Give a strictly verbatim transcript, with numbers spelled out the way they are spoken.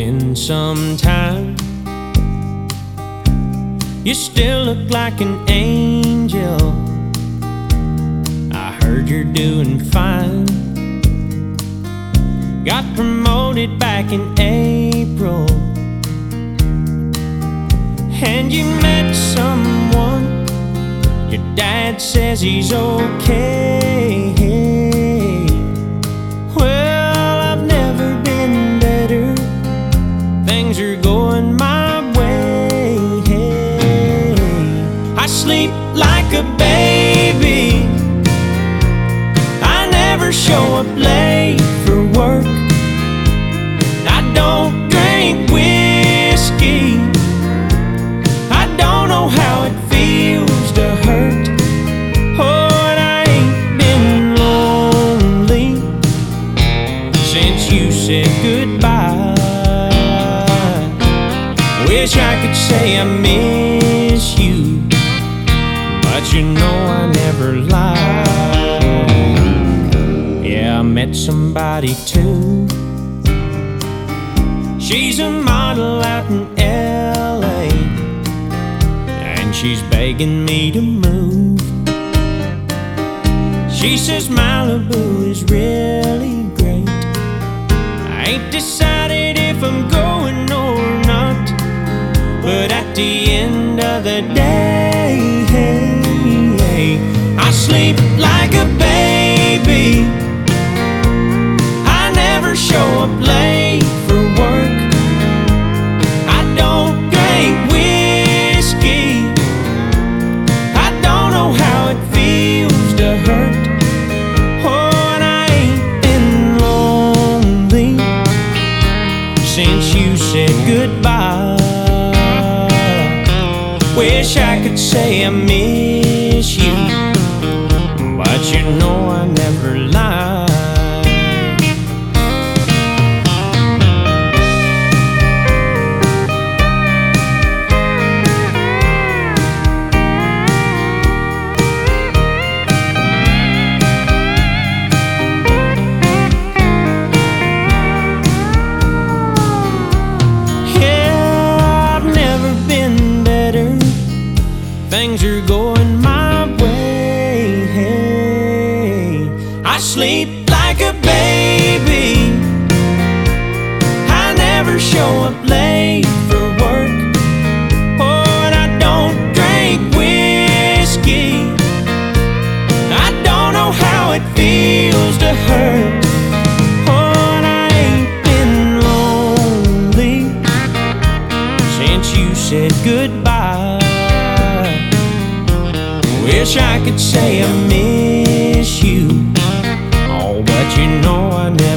been some time. You still look like an angel. I heard you're doing fine. Got promoted back in April, and you met someone. Your dad says he's okay. Well, I've never been better. Things are going my way. I sleep like a baby. I never show up late for work. I don't drink whiskey. I don't know how it feels to hurt. Oh, and I ain't been lonely since you said goodbye. Wish I could say I miss you, but you know I never lie. Yeah, I met somebody too. She's a model out in L A, and she's begging me to move. She says Malibu is really great. I ain't decided if I'm going or not, but at the end of the day, I sleep like a baby. I never show up late for work. I don't drink whiskey. I don't know how it feels to hurt. Oh, and I ain't been lonely since you said goodbye. Wish I could say I miss you, but you know I never lie. Things are going my way. I sleep like a baby. I never show up late for work. Oh, and I don't drink whiskey. I don't know how it feels to hurt. Oh, and I ain't been lonely since you said goodbye. Wish I could say I miss you, oh, but you know I never